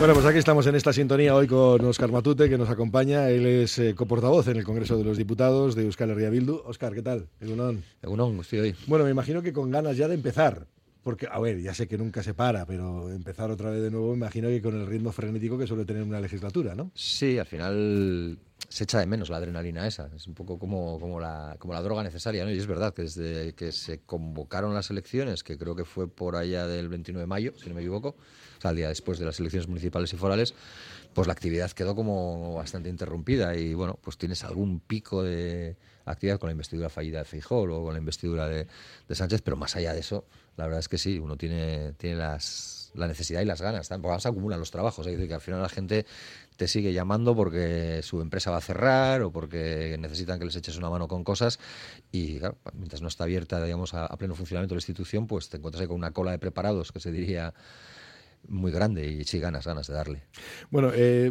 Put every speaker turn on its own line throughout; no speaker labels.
Bueno, pues aquí estamos en esta sintonía hoy con Óscar Matute, que nos acompaña. Él es coportavoz en el Congreso de los Diputados de Euskal Herria Bildu. Óscar, ¿qué tal? Egunon.
Egunon, estoy hoy.
Bueno, me imagino que con ganas ya de empezar. Porque, a ver, ya sé que nunca se para, pero empezar otra vez de nuevo, me imagino que con el ritmo frenético que suele tener una legislatura, ¿no?
Sí, al final se echa de menos la adrenalina esa. Es un poco como la droga necesaria, ¿no? Y es verdad que desde que se convocaron las elecciones, que creo que fue por allá del 29 de mayo, si no me equivoco, o sea, el día después de las elecciones municipales y forales, pues la actividad quedó como bastante interrumpida y, bueno, pues tienes algún pico de actividad con la investidura fallida de Feijóo o con la investidura de Sánchez, pero más allá de eso, la verdad es que sí, uno tiene la necesidad y las ganas, porque además se acumulan los trabajos, es decir, que al final la gente te sigue llamando porque su empresa va a cerrar o porque necesitan que les eches una mano con cosas y, claro, mientras no está abierta, digamos, a pleno funcionamiento la institución, pues te encuentras ahí con una cola de preparados, que se diría, muy grande, y sí, ganas de darle.
Bueno,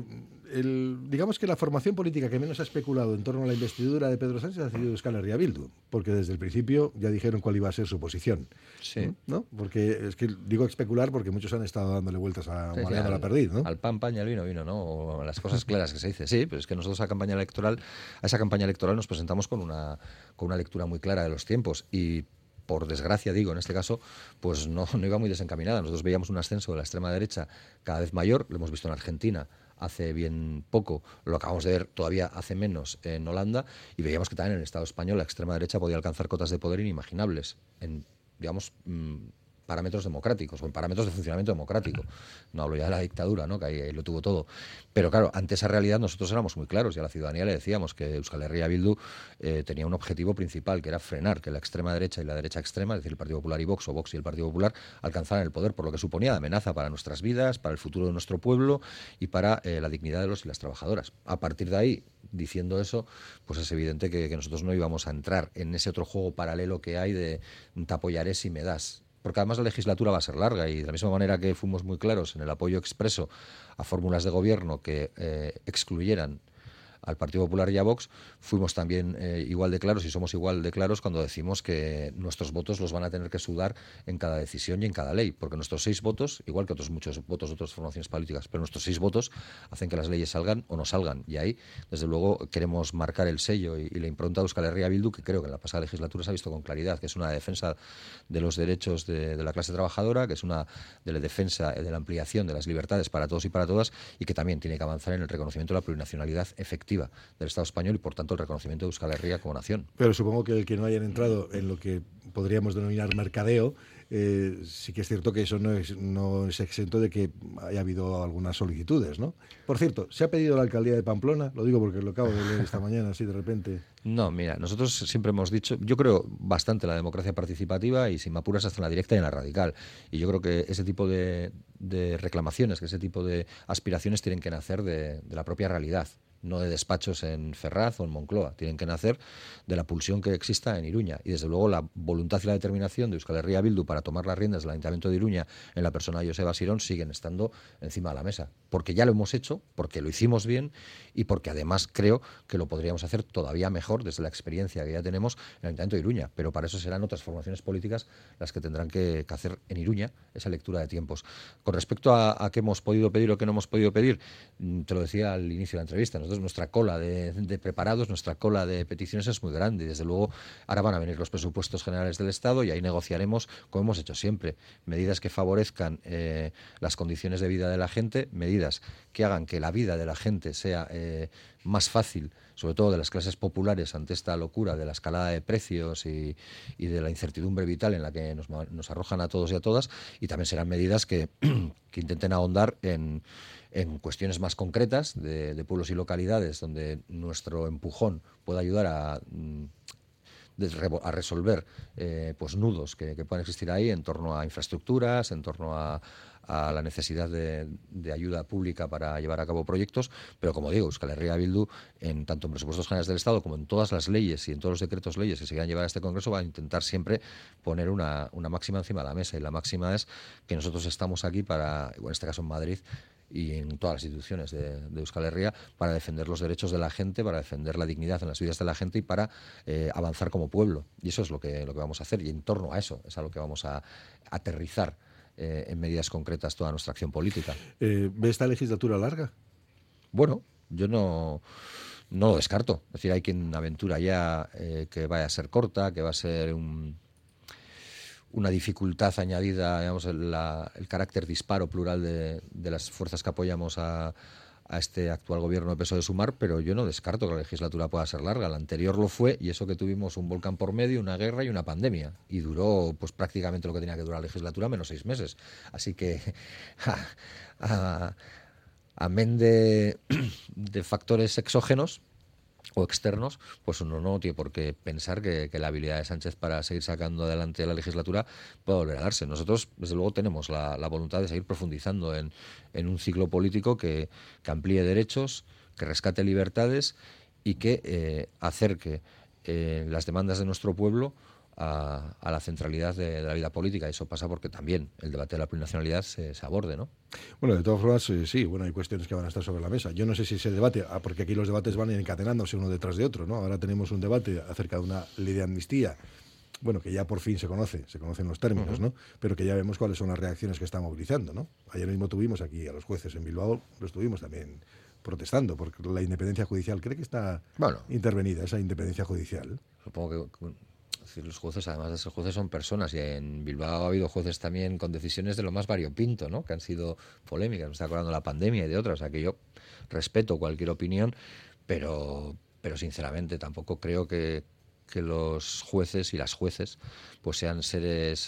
digamos que la formación política que menos ha especulado en torno a la investidura de Pedro Sánchez ha sido Euskal Herria Bildu, porque desde el principio ya dijeron cuál iba a ser su posición.
Sí.
¿No? Porque es que digo especular porque muchos han estado dándole vueltas a la perdiz, ¿no?
Al pan, y al vino, ¿no? O las cosas claras que se dice. Sí, pero es que nosotros a esa campaña electoral nos presentamos con una lectura muy clara de los tiempos y, por desgracia, digo, en este caso, pues no iba muy desencaminada. Nosotros veíamos un ascenso de la extrema derecha cada vez mayor, lo hemos visto en Argentina hace bien poco, lo acabamos de ver todavía hace menos en Holanda, y veíamos que también en el Estado español la extrema derecha podía alcanzar cotas de poder inimaginables en, digamos, parámetros democráticos o en parámetros de funcionamiento democrático. No hablo ya de la dictadura, ¿no? Que ahí lo tuvo todo. Pero claro, ante esa realidad nosotros éramos muy claros y a la ciudadanía le decíamos que Euskal Herria Bildu tenía un objetivo principal, que era frenar que la extrema derecha y la derecha extrema, es decir, el Partido Popular y Vox, o Vox y el Partido Popular, alcanzaran el poder, por lo que suponía de amenaza para nuestras vidas, para el futuro de nuestro pueblo y para la dignidad de los y las trabajadoras. A partir de ahí, diciendo eso, pues es evidente que nosotros no íbamos a entrar en ese otro juego paralelo que hay de te apoyaré si me das. Porque además la legislatura va a ser larga y de la misma manera que fuimos muy claros en el apoyo expreso a fórmulas de gobierno que excluyeran al Partido Popular y a Vox, fuimos también igual de claros y somos igual de claros cuando decimos que nuestros votos los van a tener que sudar en cada decisión y en cada ley, porque nuestros 6 votos, igual que otros muchos votos de otras formaciones políticas, pero nuestros 6 votos hacen que las leyes salgan o no salgan, y ahí, desde luego, queremos marcar el sello y la impronta de Euskal Herria Bildu, que creo que en la pasada legislatura se ha visto con claridad, que es una defensa de los derechos de la clase trabajadora, que es una de la defensa de la ampliación de las libertades para todos y para todas, y que también tiene que avanzar en el reconocimiento de la plurinacionalidad efectiva del Estado español y, por tanto, el reconocimiento de Euskal Herria como nación.
Pero supongo que el que no hayan entrado en lo que podríamos denominar mercadeo, sí que es cierto que eso no es exento de que haya habido algunas solicitudes, ¿no? Por cierto, ¿se ha pedido la alcaldía de Pamplona? Lo digo porque lo acabo de leer esta mañana, así de repente.
No, mira, nosotros siempre hemos dicho, yo creo bastante en la democracia participativa y, si me apuras, hasta en la directa y en la radical. Y yo creo que ese tipo de reclamaciones, que ese tipo de aspiraciones tienen que nacer de la propia realidad, no de despachos en Ferraz o en Moncloa. Tienen que nacer de la pulsión que exista en Iruña. Y, desde luego, la voluntad y la determinación de Euskal Herria Bildu para tomar las riendas del Ayuntamiento de Iruña en la persona de Joseba Sirón siguen estando encima de la mesa. Porque ya lo hemos hecho, porque lo hicimos bien y porque, además, creo que lo podríamos hacer todavía mejor desde la experiencia que ya tenemos en el Ayuntamiento de Iruña. Pero para eso serán otras formaciones políticas las que tendrán que hacer en Iruña esa lectura de tiempos. Con respecto a qué hemos podido pedir o qué no hemos podido pedir, te lo decía al inicio de la entrevista, nuestra cola de preparados, nuestra cola de peticiones es muy grande y, desde luego, ahora van a venir los presupuestos generales del Estado y ahí negociaremos, como hemos hecho siempre, medidas que favorezcan las condiciones de vida de la gente, medidas que hagan que la vida de la gente sea más fácil, sobre todo de las clases populares, ante esta locura de la escalada de precios y de la incertidumbre vital en la que nos arrojan a todos y a todas, y también serán medidas que intenten ahondar en cuestiones más concretas de pueblos y localidades donde nuestro empujón pueda ayudar a resolver pues nudos que puedan existir ahí en torno a infraestructuras, en torno a la necesidad de ayuda pública para llevar a cabo proyectos, pero, como digo, Euskal Herria Bildu, tanto en presupuestos generales del Estado como en todas las leyes y en todos los decretos leyes que se quieran llevar a este Congreso, va a intentar siempre poner una máxima encima de la mesa, y la máxima es que nosotros estamos aquí para, en este caso en Madrid, y en todas las instituciones de Euskal Herria, para defender los derechos de la gente, para defender la dignidad en las vidas de la gente y para avanzar como pueblo. Y eso es lo que vamos a hacer, y en torno a eso es a lo que vamos a aterrizar en medidas concretas toda nuestra acción política.
¿Ve esta legislatura larga?
Bueno, yo no lo descarto. Es decir, hay quien aventura ya que vaya a ser corta, que va a ser una dificultad añadida, digamos, el carácter disparo plural de las fuerzas que apoyamos a este actual gobierno de PSOE de Sumar, pero yo no descarto que la legislatura pueda ser larga. La anterior lo fue, y eso que tuvimos un volcán por medio, una guerra y una pandemia, y duró pues prácticamente lo que tenía que durar la legislatura, menos 6 meses. Así que amén de factores exógenos o externos, pues uno no tiene por qué pensar que la habilidad de Sánchez para seguir sacando adelante la legislatura pueda volver a darse. Nosotros, desde luego, tenemos la voluntad de seguir profundizando en un ciclo político que amplíe derechos, que rescate libertades y que acerque las demandas de nuestro pueblo a la centralidad de la vida política. Eso pasa porque también el debate de la plurinacionalidad se aborde, ¿no?
Bueno, de todas formas, sí, bueno, hay cuestiones que van a estar sobre la mesa. Yo no sé si ese debate, porque aquí los debates van encadenándose uno detrás de otro, ¿no? Ahora tenemos un debate acerca de una ley de amnistía, bueno, que ya por fin se conocen los términos, ¿no? Pero que ya vemos cuáles son las reacciones que está movilizando, ¿no? Ayer mismo tuvimos aquí a los jueces en Bilbao, lo estuvimos también protestando, porque la independencia judicial cree que está intervenida, esa independencia judicial.
Supongo que los jueces, además de ser jueces, son personas, y en Bilbao ha habido jueces también con decisiones de lo más variopinto, ¿no? Que han sido polémicas. Me está acordando de la pandemia y de otras. O sea, que yo respeto cualquier opinión, pero sinceramente tampoco creo que los jueces y las jueces pues sean seres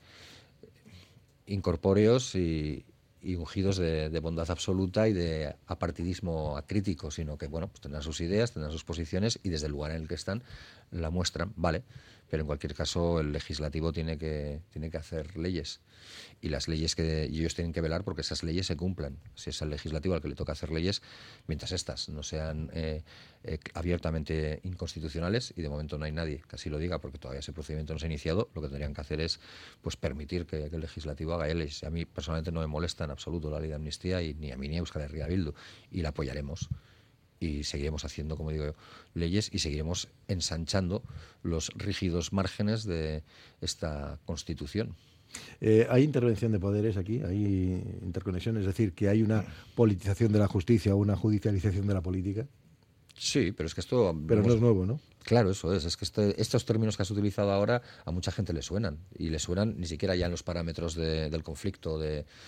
incorpóreos y ungidos de bondad absoluta y de apartidismo acrítico, sino que, bueno, pues tendrán sus ideas, tendrán sus posiciones, y desde el lugar en el que están la muestran, vale, pero en cualquier caso el legislativo tiene que hacer leyes, y las leyes y ellos tienen que velar porque esas leyes se cumplan. Si es al legislativo al que le toca hacer leyes, mientras estas no sean abiertamente inconstitucionales, y de momento no hay nadie que así lo diga porque todavía ese procedimiento no se ha iniciado, lo que tendrían que hacer es pues permitir que el legislativo haga leyes. A mí personalmente no me molesta en absoluto la ley de amnistía, y ni a mí ni a Euskal Herria Bildu, y la apoyaremos. Y seguiremos haciendo, como digo, leyes, y seguiremos ensanchando los rígidos márgenes de esta Constitución.
¿Hay intervención de poderes aquí? ¿Hay interconexión? Es decir, que hay una politización de la justicia o una judicialización de la política.
Sí, pero es que esto...
Pero no es nuevo, ¿no?
Claro, eso es que estos términos que has utilizado ahora a mucha gente le suenan, y le suenan ni siquiera ya en los parámetros del conflicto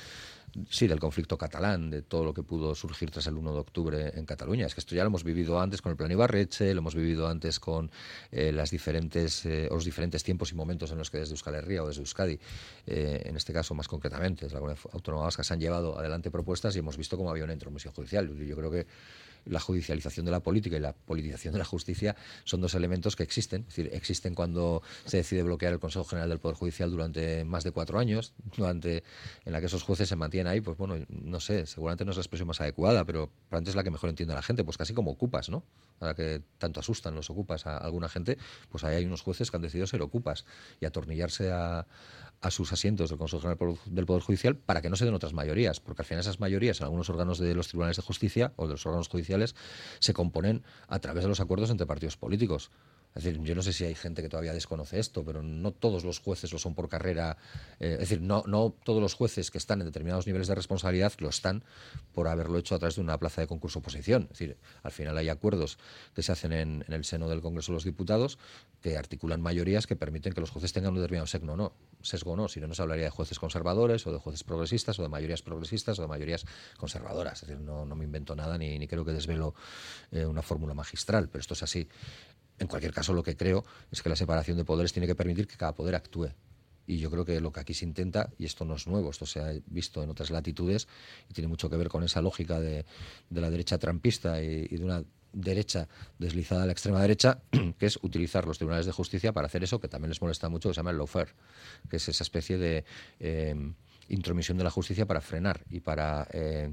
del conflicto catalán, de todo lo que pudo surgir tras el 1 de octubre en Cataluña. Es que esto ya lo hemos vivido antes con el Plan Ibarretxe, lo hemos vivido antes con los diferentes tiempos y momentos en los que desde Euskal Herria o desde Euskadi, en este caso más concretamente, desde la Comunidad Autónoma Vasca, se han llevado adelante propuestas y hemos visto cómo había una intromisión judicial. Yo creo que la judicialización de la política y la politización de la justicia son dos elementos que existen. Es decir, existen cuando se decide bloquear el Consejo General del Poder Judicial durante más de 4 años, en la que esos jueces se mantienen ahí, pues bueno, no sé, seguramente no es la expresión más adecuada, pero antes es la que mejor entiende a la gente, pues casi como ocupas, ¿no? Ahora que tanto asustan los ocupas a alguna gente, pues ahí hay unos jueces que han decidido ser ocupas y atornillarse a sus asientos del Consejo General del Poder Judicial para que no se den otras mayorías, porque al final esas mayorías en algunos órganos de los tribunales de justicia o de los órganos judiciales se componen a través de los acuerdos entre partidos políticos. Es decir, yo no sé si hay gente que todavía desconoce esto, pero no todos los jueces lo son por carrera. Es decir, no todos los jueces que están en determinados niveles de responsabilidad lo están por haberlo hecho a través de una plaza de concurso oposición. Es decir, al final hay acuerdos que se hacen en el seno del Congreso de los Diputados que articulan mayorías que permiten que los jueces tengan un determinado sesgo, no, si no se hablaría de jueces conservadores o de jueces progresistas o de mayorías progresistas o de mayorías conservadoras. Es decir, no me invento nada ni creo que desvelo una fórmula magistral, pero esto es así. En cualquier caso, lo que creo es que la separación de poderes tiene que permitir que cada poder actúe. Y yo creo que lo que aquí se intenta, y esto no es nuevo, esto se ha visto en otras latitudes y tiene mucho que ver con esa lógica de la derecha trampista y de una derecha deslizada a la extrema derecha, que es utilizar los tribunales de justicia para hacer eso que también les molesta mucho, que se llama el lawfare, que es esa especie de intromisión de la justicia para frenar y para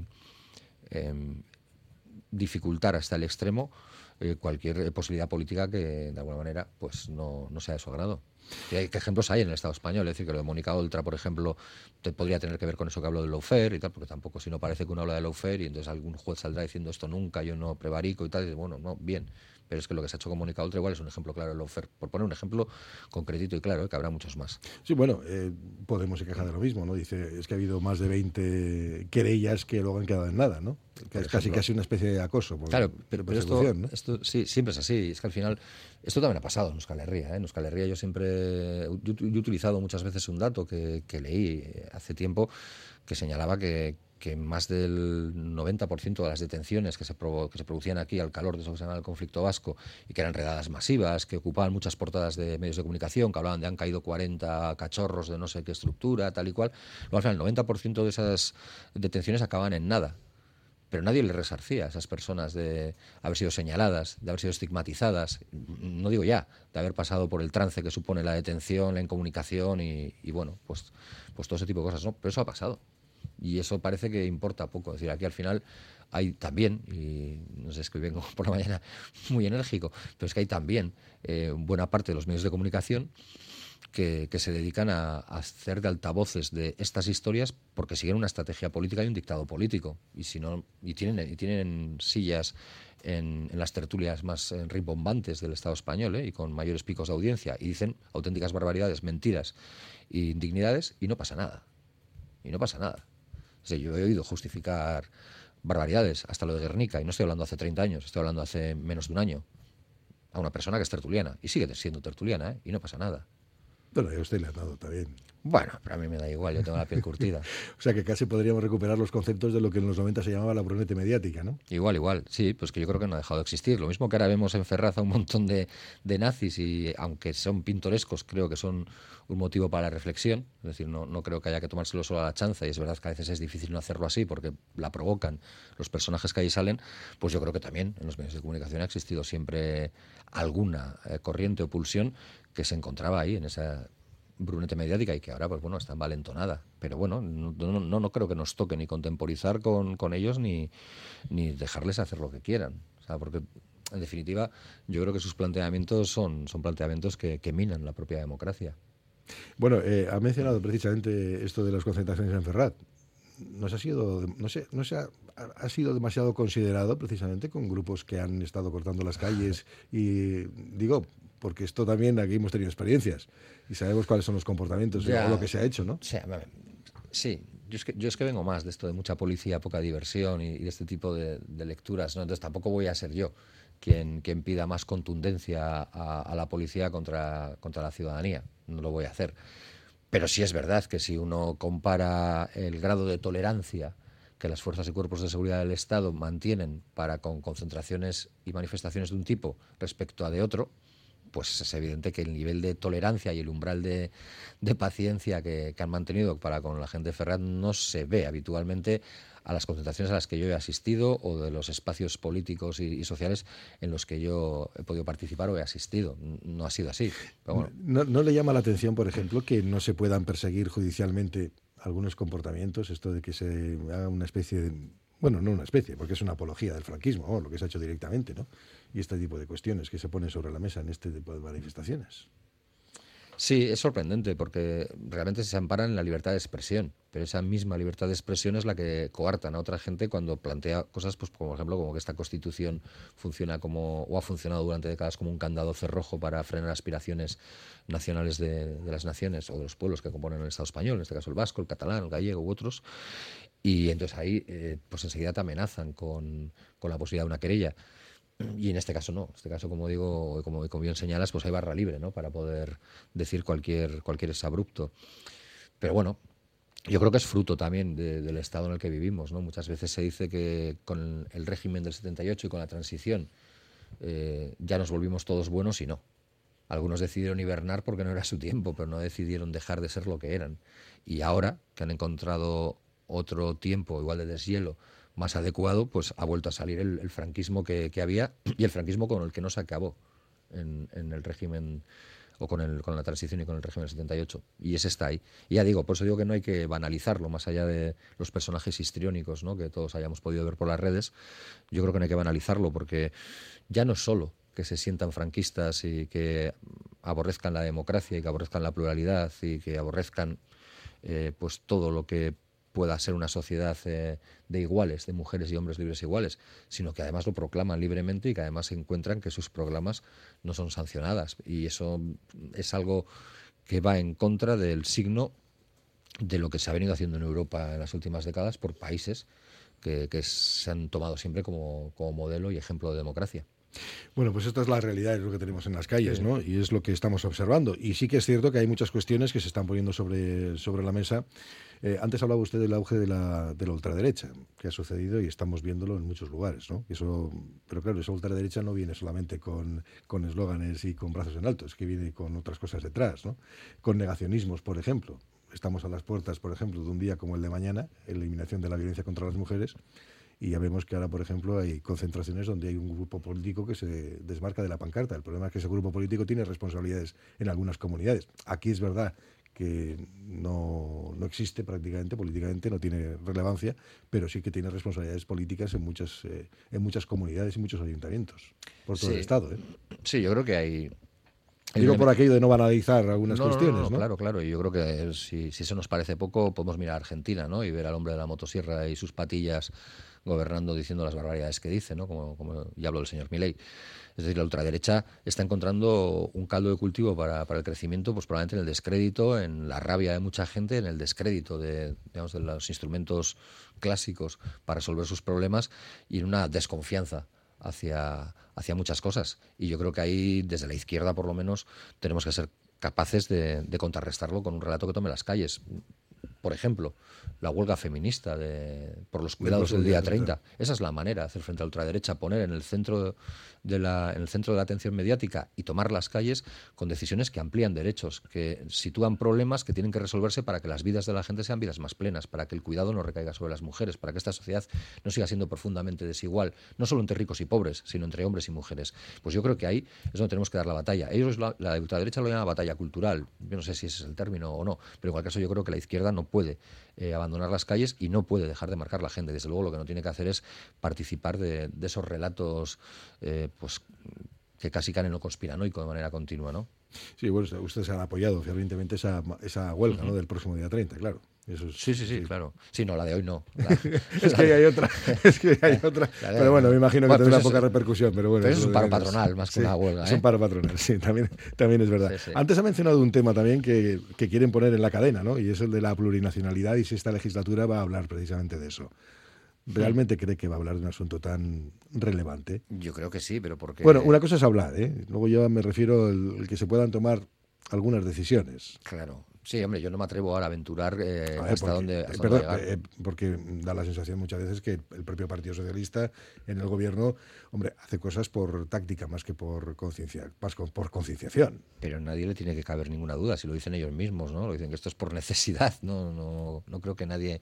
dificultar hasta el extremo cualquier posibilidad política que de alguna manera pues no sea de su agrado. ¿Qué ejemplos hay en el Estado español? Es decir, que lo de Mónica Oltra, por ejemplo, podría tener que ver con eso que hablo del lawfare y tal, porque tampoco, si no parece que uno habla de lawfare y entonces algún juez saldrá diciendo esto nunca, yo no prevarico y tal, y bueno, no, bien, pero es que lo que se ha hecho con Mónica Oltra igual es un ejemplo claro de lawfare, por poner un ejemplo concretito y claro, que habrá muchos más.
Sí, bueno, Podemos se queja de lo mismo, ¿no? Dice, es que ha habido más de 20 querellas que luego han quedado en nada, ¿no? Que es casi una especie de acoso.
Claro, pero esto sí, siempre es así. Es que al final, esto también ha pasado en Euskal Herria. En Euskal Herria yo he utilizado muchas veces un dato que leí hace tiempo que señalaba que más del 90% de las detenciones que se producían aquí al calor de eso que se llama el conflicto vasco y que eran redadas masivas, que ocupaban muchas portadas de medios de comunicación, que hablaban de han caído 40 cachorros de no sé qué estructura, tal y cual, luego al final el 90% de esas detenciones acababan en nada. Pero nadie le resarcía a esas personas de haber sido señaladas, de haber sido estigmatizadas, no digo ya, de haber pasado por el trance que supone la detención, la incomunicación y bueno, pues todo ese tipo de cosas, ¿no? Pero eso ha pasado. Y eso parece que importa poco. Es decir, aquí al final hay también, y no sé, es que vengo por la mañana muy enérgico, pero es que hay también buena parte de los medios de comunicación que se dedican a hacer de altavoces de estas historias porque siguen una estrategia política y un dictado político. Y si no, y tienen sillas en las tertulias más rimbombantes del Estado español, y con mayores picos de audiencia, y dicen auténticas barbaridades, mentiras e indignidades, y no pasa nada. Y no pasa nada. O sea, yo he oído justificar barbaridades, hasta lo de Guernica, y no estoy hablando hace 30 años, estoy hablando hace menos de un año, a una persona que es tertuliana, y sigue siendo tertuliana, y no pasa nada.
Bueno, a usted le ha dado también.
Bueno, pero a mí me da igual, yo tengo la piel curtida.
O sea que casi podríamos recuperar los conceptos de lo que en los 90 se llamaba la brunete mediática, ¿no?
Igual, sí, pues que yo creo que no ha dejado de existir. Lo mismo que ahora vemos en Ferraz a un montón de nazis y aunque son pintorescos, creo que son un motivo para la reflexión. Es decir, no creo que haya que tomárselo solo a la chanza y es verdad que a veces es difícil no hacerlo así porque la provocan los personajes que ahí salen. Pues yo creo que también en los medios de comunicación ha existido siempre alguna corriente o pulsión que se encontraba ahí en esa brunete mediática y que ahora pues bueno está envalentonada, pero bueno, no creo que nos toque ni contemporizar con ellos ni dejarles hacer lo que quieran, o sea, porque en definitiva yo creo que sus planteamientos son planteamientos que minan la propia democracia.
Bueno, ha mencionado precisamente esto de las concentraciones en Ferraz. Ha sido demasiado considerado precisamente con grupos que han estado cortando las calles y digo, porque esto también aquí hemos tenido experiencias y sabemos cuáles son los comportamientos o lo que se ha hecho, ¿no?
O sea, sí, yo es que vengo más de esto de mucha policía, poca diversión y de este tipo de lecturas, ¿no? Entonces tampoco voy a ser yo quien pida más contundencia a la policía contra la ciudadanía, no lo voy a hacer. Pero sí es verdad que si uno compara el grado de tolerancia que las fuerzas y cuerpos de seguridad del Estado mantienen para con concentraciones y manifestaciones de un tipo respecto a de otro, pues es evidente que el nivel de tolerancia y el umbral de paciencia que han mantenido para con la gente de Ferraz no se ve habitualmente a las concentraciones a las que yo he asistido o de los espacios políticos y sociales en los que yo he podido participar o he asistido. No ha sido así. Pero bueno.
¿No le llama la atención, por ejemplo, que no se puedan perseguir judicialmente algunos comportamientos? Esto de que se haga una especie de... Bueno, no una especie, porque es una apología del franquismo, lo que se ha hecho directamente, ¿no? Y este tipo de cuestiones que se ponen sobre la mesa en este tipo de manifestaciones.
Sí, es sorprendente porque realmente se amparan en la libertad de expresión, pero esa misma libertad de expresión es la que coartan a otra gente cuando plantea cosas, pues como por ejemplo, como que esta Constitución funciona o ha funcionado durante décadas como un candado cerrojo para frenar aspiraciones nacionales de las naciones o de los pueblos que componen el Estado español, en este caso el vasco, el catalán, el gallego u otros, y entonces ahí pues enseguida te amenazan con la posibilidad de una querella. Y en este caso no, en este caso como digo, como bien señalas, pues hay barra libre, ¿no? Para poder decir cualquier exabrupto. Pero bueno, yo creo que es fruto también del estado en el que vivimos, ¿no? Muchas veces se dice que con el régimen del 78 y con la transición ya nos volvimos todos buenos y no. Algunos decidieron hibernar porque no era su tiempo, pero no decidieron dejar de ser lo que eran. Y ahora que han encontrado otro tiempo igual de deshielo, más adecuado, pues ha vuelto a salir el franquismo que había y el franquismo con el que no se acabó en el régimen o con la transición y con el régimen del 78. Y ese está ahí. Y ya digo, por eso digo que no hay que banalizarlo, más allá de los personajes histriónicos, ¿no? Que todos hayamos podido ver por las redes. Yo creo que no hay que banalizarlo porque ya no es solo que se sientan franquistas y que aborrezcan la democracia y que aborrezcan la pluralidad y que aborrezcan pues todo lo que pueda ser una sociedad de iguales, de mujeres y hombres libres iguales, sino que además lo proclaman libremente y que además encuentran que sus proclamas no son sancionadas. Y eso es algo que va en contra del signo de lo que se ha venido haciendo en Europa en las últimas décadas por países que se han tomado siempre como modelo y ejemplo de democracia.
Bueno, pues esta es la realidad, es lo que tenemos en las calles, ¿no? Y es lo que estamos observando. Y sí que es cierto que hay muchas cuestiones que se están poniendo sobre la mesa. Antes hablaba usted del auge de la ultraderecha, que ha sucedido y estamos viéndolo en muchos lugares, ¿no? Pero claro, esa ultraderecha no viene solamente con eslóganes y con brazos en alto, es que viene con otras cosas detrás, ¿no? Con negacionismos, por ejemplo. Estamos a las puertas, por ejemplo, de un día como el de mañana, eliminación de la violencia contra las mujeres. Y ya vemos que ahora, por ejemplo, hay concentraciones donde hay un grupo político que se desmarca de la pancarta. El problema es que ese grupo político tiene responsabilidades en algunas comunidades. Aquí es verdad que no existe prácticamente, políticamente no tiene relevancia, pero sí que tiene responsabilidades políticas en muchas comunidades y muchos ayuntamientos por todo el Estado.
Sí, yo creo que hay...
Digo por aquello de no banalizar algunas cuestiones, ¿no?
Claro. Y yo creo que si eso nos parece poco, podemos mirar a Argentina, ¿no? Y ver al hombre de la motosierra y sus patillas gobernando diciendo las barbaridades que dice, ¿no? Como ya habló el señor Milei. Es decir, la ultraderecha está encontrando un caldo de cultivo para el crecimiento, pues probablemente en el descrédito, en la rabia de mucha gente, en el descrédito de los instrumentos clásicos para resolver sus problemas y en una desconfianza hacia muchas cosas. Y yo creo que ahí, desde la izquierda por lo menos, tenemos que ser capaces de contrarrestarlo con un relato que tome las calles. Por ejemplo, la huelga feminista por los cuidados del día 30. Esa es la manera de hacer frente a la ultraderecha, poner en el centro de la atención mediática y tomar las calles con decisiones que amplían derechos, que sitúan problemas que tienen que resolverse para que las vidas de la gente sean vidas más plenas, para que el cuidado no recaiga sobre las mujeres, para que esta sociedad no siga siendo profundamente desigual, no solo entre ricos y pobres, sino entre hombres y mujeres. Pues yo creo que ahí es donde tenemos que dar la batalla. Ellos, la ultraderecha lo llama batalla cultural. Yo no sé si ese es el término o no, pero en cualquier caso yo creo que la izquierda no puede abandonar las calles y no puede dejar de marcar la agenda. Desde luego lo que no tiene que hacer es participar de esos relatos pues que casi caen en lo conspiranoico de manera continua, ¿no?
Sí, bueno, ustedes han apoyado fervientemente esa huelga, ¿no? Del próximo día 30, claro. Eso es,
sí, claro. Sí, no, la de hoy no.
Es que hay otra. Pero bueno, me imagino que tendrá poca repercusión. Pero bueno,
es un paro patronal más que una huelga.
Es un paro patronal, sí, también es verdad. Sí. Antes ha mencionado un tema también que quieren poner en la cadena, ¿no? Y es el de la plurinacionalidad, y si esta legislatura va a hablar precisamente de eso. ¿Realmente cree que va a hablar de un asunto tan relevante?
Yo creo que sí, pero porque...
Bueno, una cosa es hablar, ¿eh? Luego yo me refiero al que se puedan tomar algunas decisiones.
Claro. Sí, hombre, yo no me atrevo ahora a aventurar hasta dónde llegar.
Porque da la sensación muchas veces que el propio Partido Socialista en el gobierno, hombre, hace cosas por táctica más que por concienciación.
Pero a nadie le tiene que caber ninguna duda, si lo dicen ellos mismos, ¿no? Lo dicen que esto es por necesidad, no creo que nadie...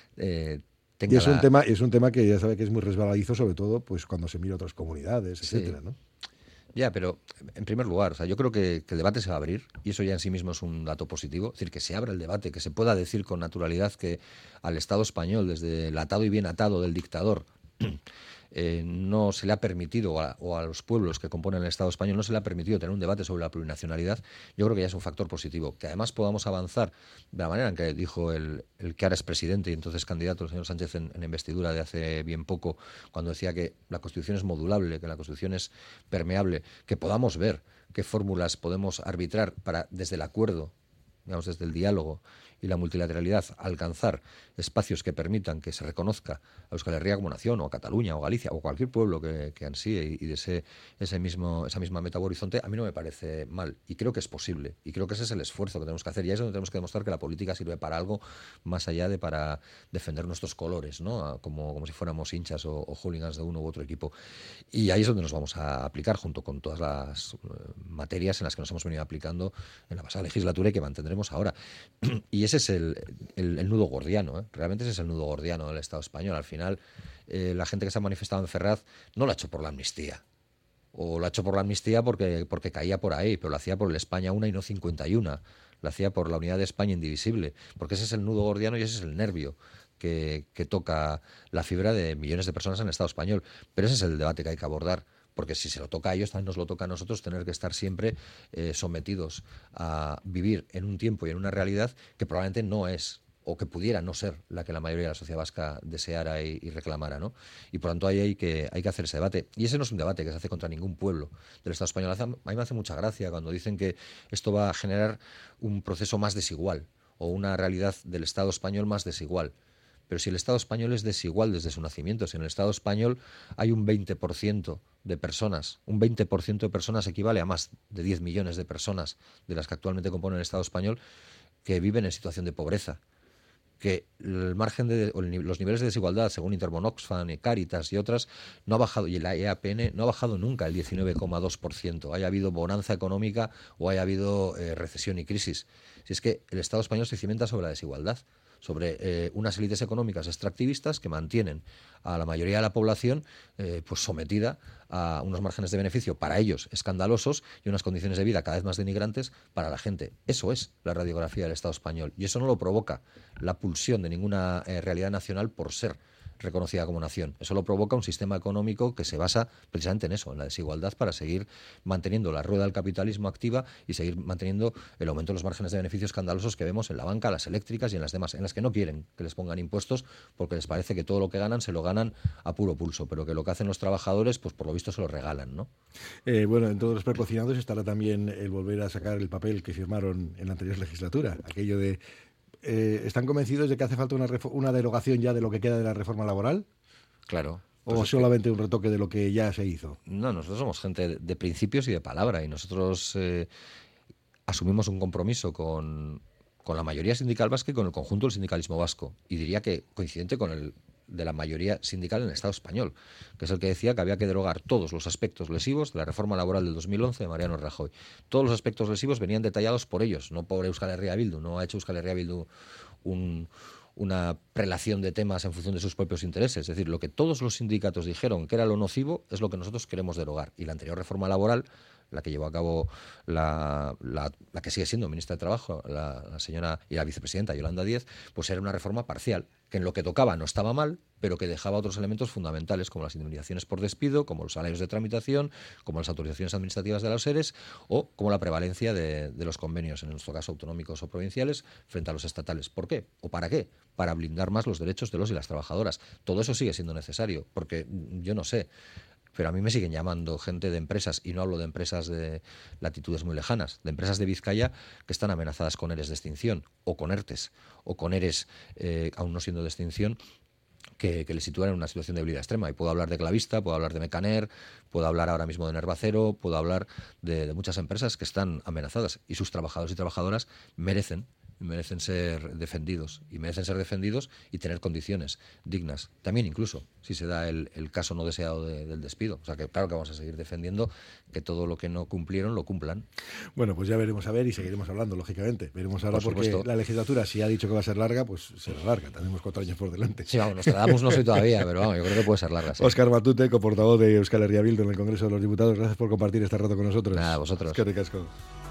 Y es un tema que ya sabe que es muy resbaladizo, sobre todo pues cuando se mira otras comunidades, etcétera, ¿no?
Ya, pero en primer lugar, o sea, yo creo que el debate se va a abrir y eso ya en sí mismo es un dato positivo. Es decir, que se abra el debate, que se pueda decir con naturalidad que al Estado español, desde el atado y bien atado del dictador, no se le ha permitido, o a los pueblos que componen el Estado español, no se le ha permitido tener un debate sobre la plurinacionalidad. Yo creo que ya es un factor positivo. Que además podamos avanzar de la manera en que dijo el que ahora es presidente y entonces candidato, el señor Sánchez, en investidura de hace bien poco, cuando decía que la Constitución es modulable, que la Constitución es permeable, que podamos ver qué fórmulas podemos arbitrar para, desde el acuerdo, digamos, desde el diálogo y la multilateralidad, alcanzar espacios que permitan que se reconozca a Euskal Herria como nación, o a Cataluña, o Galicia, o cualquier pueblo que ansíe y desee esa misma meta o horizonte, a mí no me parece mal. Y creo que es posible. Y creo que ese es el esfuerzo que tenemos que hacer. Y ahí es donde tenemos que demostrar que la política sirve para algo más allá de para defender nuestros colores, ¿no? Como si fuéramos hinchas o hooligans de uno u otro equipo. Y ahí es donde nos vamos a aplicar, junto con todas las materias en las que nos hemos venido aplicando en la pasada legislatura y que mantendremos ahora. Y ese es el nudo gordiano, ¿eh? Realmente ese es el nudo gordiano del Estado español. Al final, la gente que se ha manifestado en Ferraz no lo ha hecho por la amnistía. O lo ha hecho por la amnistía porque caía por ahí, pero lo hacía por el España 1 y no 51. Lo hacía por la unidad de España indivisible. Porque ese es el nudo gordiano y ese es el nervio que toca la fibra de millones de personas en el Estado español. Pero ese es el debate que hay que abordar. Porque si se lo toca a ellos, también nos lo toca a nosotros tener que estar siempre sometidos a vivir en un tiempo y en una realidad que probablemente no es o que pudiera no ser la que la mayoría de la sociedad vasca deseara y reclamara, ¿no? Y por tanto ahí hay que hacer ese debate. Y ese no es un debate que se hace contra ningún pueblo del Estado español. A mí me hace mucha gracia cuando dicen que esto va a generar un proceso más desigual o una realidad del Estado español más desigual. Pero si el Estado español es desigual desde su nacimiento, si en el Estado español hay un 20% de personas, un 20% de personas equivale a más de 10 millones de personas de las que actualmente componen el Estado español que viven en situación de pobreza, que el margen los niveles de desigualdad, según Intermon Oxfam, Cáritas y otras, no ha bajado, y la EAPN no ha bajado nunca el 19,2%, haya habido bonanza económica o haya habido recesión y crisis. Si es que el Estado español se cimenta sobre la desigualdad, sobre unas élites económicas extractivistas que mantienen a la mayoría de la población pues sometida a unos márgenes de beneficio para ellos escandalosos y unas condiciones de vida cada vez más denigrantes para la gente. Eso es la radiografía del Estado español y eso no lo provoca la pulsión de ninguna realidad nacional por ser reconocida como nación. Eso lo provoca un sistema económico que se basa precisamente en eso, en la desigualdad, para seguir manteniendo la rueda del capitalismo activa y seguir manteniendo el aumento de los márgenes de beneficio escandalosos que vemos en la banca, las eléctricas y en las demás, en las que no quieren que les pongan impuestos porque les parece que todo lo que ganan se lo ganan a puro pulso, pero que lo que hacen los trabajadores, pues por lo visto se lo regalan, ¿no?
Bueno, en todos los precocinados estará también el volver a sacar el papel que firmaron en la anterior legislatura, aquello de ¿están convencidos de que hace falta una derogación ya de lo que queda de la reforma laboral?
Claro.
¿O solamente un retoque de lo que ya se hizo?
No, nosotros somos gente de principios y de palabra y nosotros asumimos un compromiso con la mayoría sindical vasca y con el conjunto del sindicalismo vasco. Y diría que coincidente con el de la mayoría sindical en el Estado español, que es el que decía que había que derogar todos los aspectos lesivos de la reforma laboral del 2011 de Mariano Rajoy. Todos los aspectos lesivos venían detallados por ellos, no por Euskal Herria Bildu. No ha hecho Euskal Herria Bildu una prelación de temas en función de sus propios intereses. Es decir, lo que todos los sindicatos dijeron que era lo nocivo es lo que nosotros queremos derogar. Y la anterior reforma laboral, la que llevó a cabo la que sigue siendo ministra de Trabajo, la señora y la vicepresidenta Yolanda Díez, pues era una reforma parcial, que en lo que tocaba no estaba mal, pero que dejaba otros elementos fundamentales, como las indemnizaciones por despido, como los salarios de tramitación, como las autorizaciones administrativas de los ERES, o como la prevalencia de los convenios, en nuestro caso autonómicos o provinciales, frente a los estatales. ¿Por qué? ¿O para qué? Para blindar más los derechos de los y las trabajadoras. Todo eso sigue siendo necesario, porque yo no sé, pero a mí me siguen llamando gente de empresas, y no hablo de empresas de latitudes muy lejanas, de empresas de Vizcaya que están amenazadas con ERES de extinción, o con ERTES, o con ERES aún no siendo de extinción, que les sitúan en una situación de debilidad extrema. Y puedo hablar de Clavista, puedo hablar de Mecaner, puedo hablar ahora mismo de Nervacero, puedo hablar de muchas empresas que están amenazadas, y sus trabajadores y trabajadoras merecen ser defendidos, y tener condiciones dignas, también incluso si se da el caso no deseado del despido. O sea que claro que vamos a seguir defendiendo que todo lo que no cumplieron lo cumplan.
Bueno, pues ya veremos a ver y seguiremos hablando, lógicamente. Veremos ahora, porque la legislatura, si ha dicho que va a ser larga, pues será larga. Tenemos 4 años por delante.
Sí, vamos, Nostradamus no soy todavía, pero vamos, yo creo que puede ser larga. Sí.
Óscar Matute, coportavoz de Euskal Herria Bildu en el Congreso de los Diputados, gracias por compartir este rato con nosotros.
Nada, vosotros.
Es que ricasco.